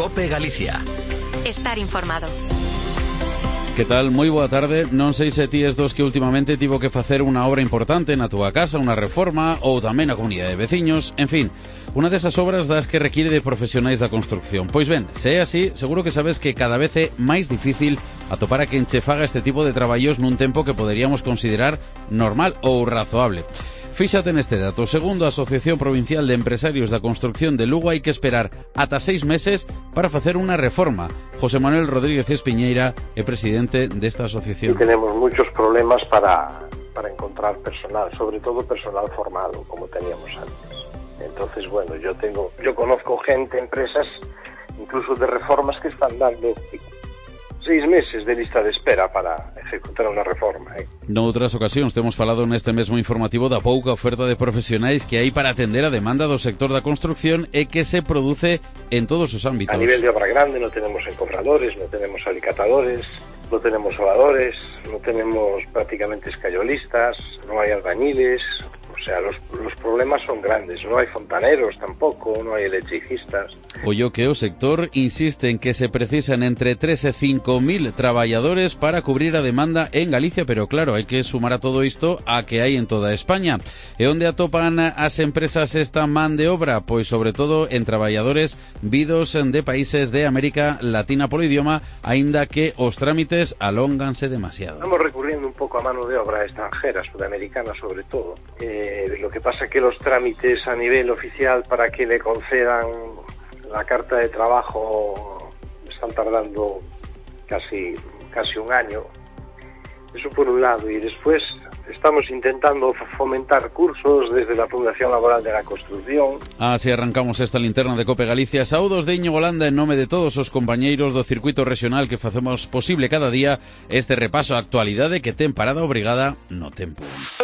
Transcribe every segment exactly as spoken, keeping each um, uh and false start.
COPE Galicia. Estar informado. Que tal? Moi boa tarde. Non sei se ti es dos que últimamente tivo que facer unha obra importante na túa casa, unha reforma ou tamén na comunidade de veciños, en fin, unha desas obras das que requiere de profesionais da construcción. Pois ben, se é así, seguro que sabes que cada vez é máis difícil atopar a quen che faga este tipo de traballos nun tempo que poderíamos considerar normal ou razoable. Fíxate neste dato, segundo a Asociación Provincial de Empresarios da Construcción de Lugo hai que esperar ata seis meses para facer unha reforma. José Manuel Rodríguez Espiñeira é presidente desta asociación. Y tenemos muchos problemas para, para encontrar personal, sobre todo personal formado, como teníamos antes. Entonces, bueno, yo tengo, yo conozco gente, empresas, incluso de reformas que están dando seis meses de lista de espera para ejecutar unha reforma. Eh? Noutras ocasións temos falado neste mesmo informativo da pouca oferta de profesionais que hai para atender a demanda do sector da construcción e que se produce en todos os ámbitos. A nivel de obra grande no tenemos encofradores, no tenemos alicatadores, no tenemos soldadores, no tenemos prácticamente escayolistas, no hay albañiles. O sea, los, los problemas son grandes. No hay fontaneros tampoco, no hay electricistas. Ollo que o sector insiste en que se precisan entre tres e cinco mil traballadores para cubrir a demanda en Galicia, pero claro, hai que sumar a todo isto a que hai en toda España. E onde atopan as empresas esta man de obra? Pois sobre todo en traballadores vidos de países de América Latina polo idioma, aínda que os trámites alónganse demasiado. Estamos recurriendo un pouco a mano de obra extranjera, sudamericana sobre todo. Eh, Lo que pasa es que los trámites a nivel oficial para que le concedan la carta de trabajo están tardando casi, casi un año. Eso por un lado. Y después estamos intentando fomentar cursos desde la Fundación Laboral de la Construcción. Así arrancamos esta linterna de COPE Galicia. Saúdos de Íñigo Landa en nome de todos os compañeiros do circuito regional que facemos posible cada día este repaso á actualidade que ten parada obrigada no tempo.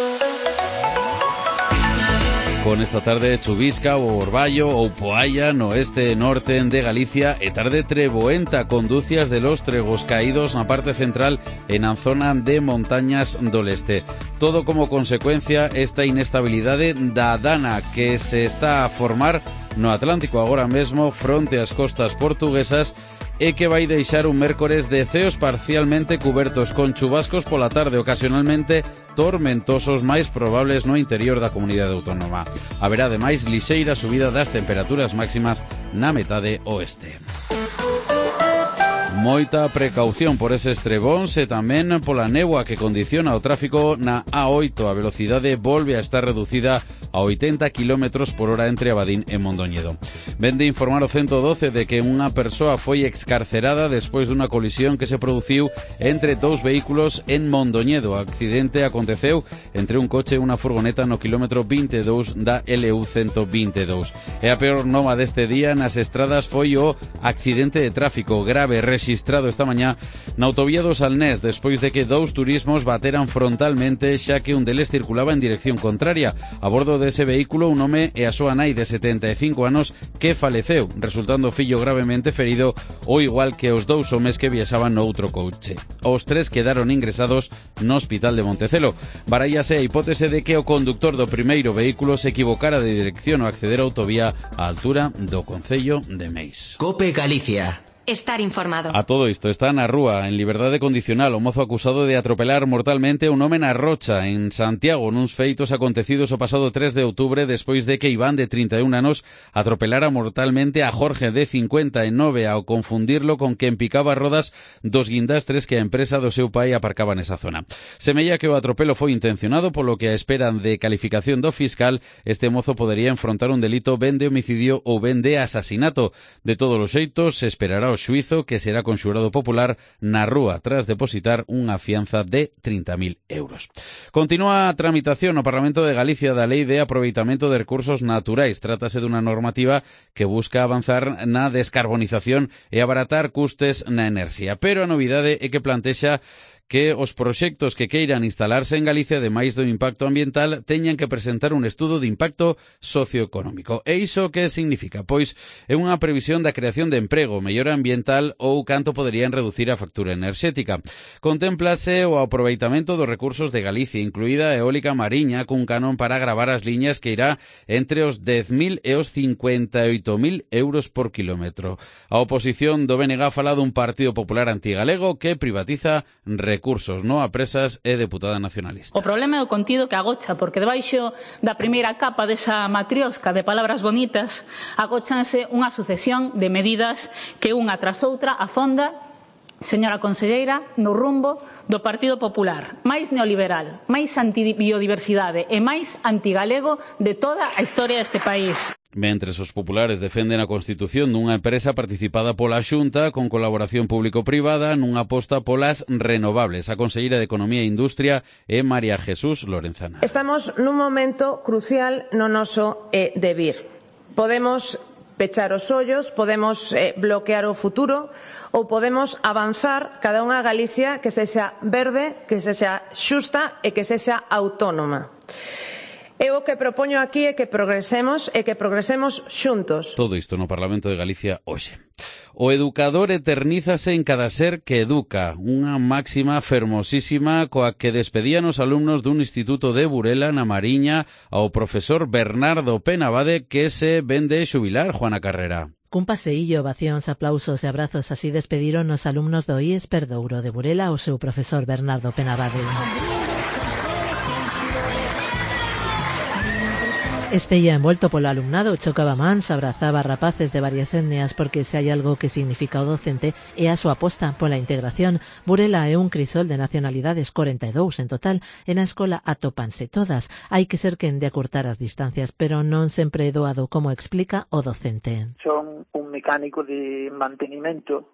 Con esta tarde chuvisca ou orballo ou poalla no oeste e norte de Galicia e tarde treboenta con dúcias de los tregos caídos na parte central e na zona de montañas do leste. Todo como consecuencia esta inestabilidade da dana que se está a formar no Atlántico agora mesmo fronte ás costas portuguesas e que vai deixar un mércores de ceos parcialmente cubertos con chubascos pola tarde, ocasionalmente tormentosos máis probables no interior da comunidade autónoma. Haberá ademais lixeira subida das temperaturas máximas na metade oeste. Moita precaución por eses trebóns e tamén pola néboa que condiciona o tráfico na A oito. A velocidade volve a estar reducida a oitenta kilómetros por hora entre Abadín e Mondoñedo. Ven de informar o ciento doce de que unha persoa foi excarcerada despois dunha colisión que se produciu entre dous vehículos en Mondoñedo. O accidente aconteceu entre un coche e unha furgoneta no kilómetro vinte e dous da L U ciento vinte e dous. E a peor nova deste día nas estradas foi o accidente de tráfico grave registrado esta mañá na autovía do Salnés despois de que dous turismos bateran frontalmente xa que un deles circulaba en dirección contraria. A bordo dese vehículo un home e a súa nai de setenta e cinco anos que faleceu, resultando o fillo gravemente ferido ao igual que os dous homes que viaxaban no outro coche. Os tres quedaron ingresados no hospital de Montecelo. Barállase a hipótese de que o conductor do primeiro vehículo se equivocara de dirección ao acceder á autovía á altura do concello de Meis. COPE Galicia. Estar informado. A todo isto está na rúa, en liberdade condicional, o mozo acusado de atropelar mortalmente un home na Rocha, en Santiago, nuns feitos acontecidos o pasado tres de outubro, despois de que Iván, de trinta e un anos, atropelara mortalmente a Jorge, de cincuenta e nove, ao confundirlo con quen picaba rodas dos guindastres que a empresa do seu pai aparcaba nesa zona. Semella que o atropelo foi intencionado, polo que a espera de calificación do fiscal, este mozo podería enfrontar un delito ben de homicidio ou ben de asasinato. De todos os xeitos, se esperará o xuízo que será con xurado popular na rúa tras depositar unha fianza de trinta mil euros. Continúa a tramitación no Parlamento de Galicia da Lei de Aproveitamento de Recursos Naturais. Trátase dunha normativa que busca avanzar na descarbonización e abaratar custes na enerxía. Pero a novidade é que plantexa que os proxectos que queiran instalarse en Galicia, ademais do impacto ambiental, teñan que presentar un estudo de impacto socioeconómico. E iso que significa? Pois é unha previsión da creación de emprego, mellora ambiental ou canto poderían reducir a factura enerxética. Contémplase o aproveitamento dos recursos de Galicia, incluída a eólica mariña, cun canon para gravar as liñas que irá entre os dez mil e os cincuenta e oito mil euros por kilómetro. A oposición do B N G fala dun Partido Popular antigalego que privatiza recursos, no a presas e deputada nacionalista. O problema é o contido que agocha, porque debaixo da primeira capa desa matriosca de palabras bonitas agóchanse unha sucesión de medidas que unha tras outra afonda, señora conselleira, no rumbo do Partido Popular, máis neoliberal, máis antibiodiversidade e máis antigalego de toda a historia deste país. Mentres os populares defenden a constitución dunha empresa participada pola Xunta con colaboración público-privada nunha aposta polas renovables. A conselleira de Economía e Industria é María Jesús Lorenzana. Estamos nun momento crucial no noso eh, devir. Podemos pechar os ollos, podemos eh, bloquear o futuro ou podemos avanzar cada unha Galicia que sexa verde, que sexa xusta e que sexa autónoma. Eu o que propoño aquí é que progresemos e que progresemos xuntos. Todo isto no Parlamento de Galicia hoxe. O educador eternízase en cada ser que educa, unha máxima fermosísima coa que despedían os alumnos dun instituto de Burela na Mariña ao profesor Bernardo Penabade, que se vende xubilar, Juana Carrera. Cun paseillo, ovacións, aplausos e abrazos así despediron os alumnos do I E S Perdouro de Burela ao seu profesor Bernardo Penabade. Estella envolto polo alumnado, chocaba mans, abrazaba a rapaces de varias etnias porque se hai algo que significa o docente é a súa aposta pola integración. Burela é un crisol de nacionalidades, corenta e dous en total, e na escola atópanse todas. Hai que ser quen de acurtar as distancias, pero non sempre é doado, como explica o docente. Son un mecánico de mantenimento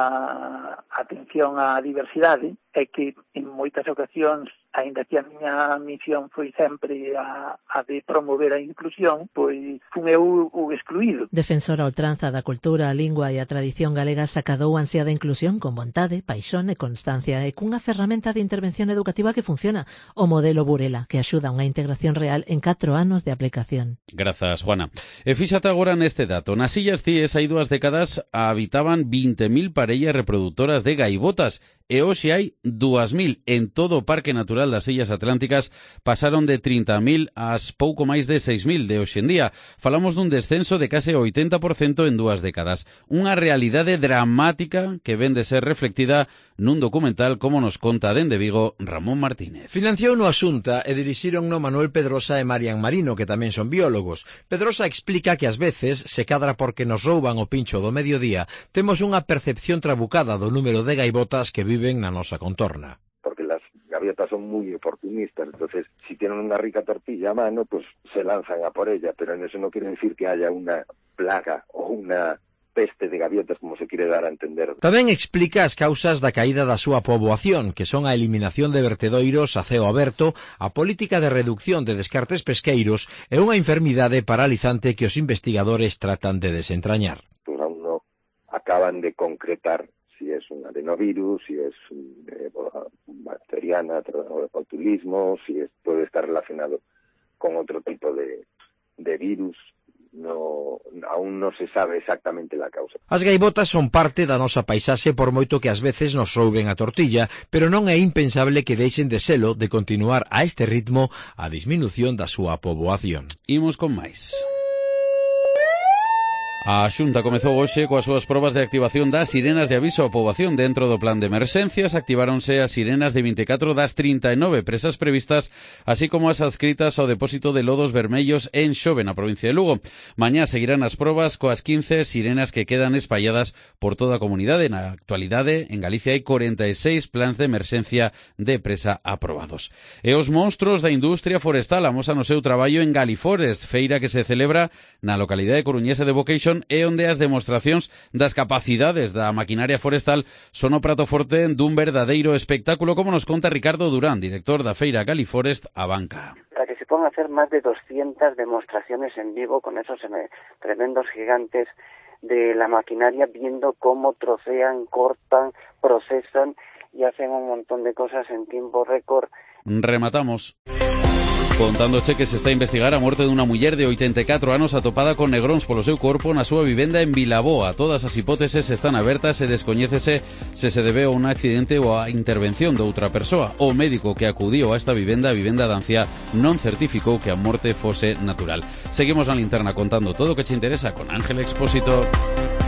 da atención á diversidade e que en moitas ocasións, aínda que a miña misión foi sempre a, a de promover a inclusión, pois fun eu o excluído. Defensor a ultranza da cultura, a lingua e a tradición galega, sacadou a ansia da inclusión con vontade, paixón e constancia e cunha ferramenta de intervención educativa que funciona, o modelo Burela, que axuda a unha integración real en catro anos de aplicación. Grazas, Juana. E fíxate agora neste dato. Nas Illas Cíes hai dúas décadas habitaban vinte mil parellas reproductoras de gaivotas e hoxe hai dúas mil. En todo o Parque Natural das Illas Atlánticas pasaron de trinta mil ás pouco máis de seis mil de hoxe en día. Falamos dun descenso de case oitenta por cento en dúas décadas. Unha realidade dramática que ven de ser reflectida nun documental, como nos conta dende Vigo Ramón Martínez. Financiou no a Xunta e dirixiron no Manuel Pedrosa e Marian Marino, que tamén son biólogos. Pedrosa explica que ás veces, se cadra porque nos rouban o pincho do mediodía, temos unha percepción trabucada do número de gaivotas que viven na nosa contorna. Porque las gaviotas son muy oportunistas, entonces si tienen una rica tortilla a mano, pues se lanzan a por ella, pero en eso no quiere decir que haya una plaga o una peste de gaviotas, como se quiere dar a entender. Tamén explica as causas da caída da súa poboación, que son a eliminación de vertedoiros a ceo aberto, a política de reducción de descartes pesqueiros e unha enfermidade paralizante que os investigadores tratan de desentrañar. Pues aún no acaban de concretar si es un adenovirus, si es eh, bacteriana, botulismo, si es, puede estar relacionado con otro tipo de, de virus. No, aún no se sabe exactamente la causa. As gaivotas son parte da nosa paisaxe por moito que ás veces nos rouben a tortilla, pero non é impensable que deixen de selo de continuar a este ritmo a disminución da súa poboación. Imos con máis. A Xunta comezou hoxe coas súas probas de activación das sirenas de aviso á poboación. Dentro do plan de emerxencias activáronse as sirenas de vinte e catro das trinta e nove presas previstas, así como as adscritas ao depósito de lodos vermellos en Xove, na provincia de Lugo. Mañá seguirán as probas coas quince sirenas que quedan espalladas por toda a comunidade. Na actualidade, en Galicia hai corenta e seis plans de emerxencia de presa aprobados. E os monstruos da industria forestal amosan o seu traballo en Galiforest, feira que se celebra na localidade coruñesa de Boqueixón, é onde as demostracións das capacidades da maquinaria forestal son o prato forte dun verdadeiro espectáculo, como nos conta Ricardo Durán, director da feira Galiforest a Banca. Para que se puedan hacer más de doscientas demostraciones en vivo con esos tremendos gigantes de la maquinaria, viendo cómo trocean, cortan, procesan y hacen un montón de cosas en tiempo récord. Rematamos. Contando che que se está a investigar a morte dunha muller de oitenta e catro anos atopada con negróns polo seu corpo na súa vivenda en Vilaboa. Todas as hipóteses están abertas e descoñécese se se debeu a un accidente ou a intervención de outra persoa. O médico que acudiu a esta vivenda, a vivenda da anciá, non certificou que a morte fose natural. Seguimos na linterna contando todo o que che interesa con Ángel Expósito.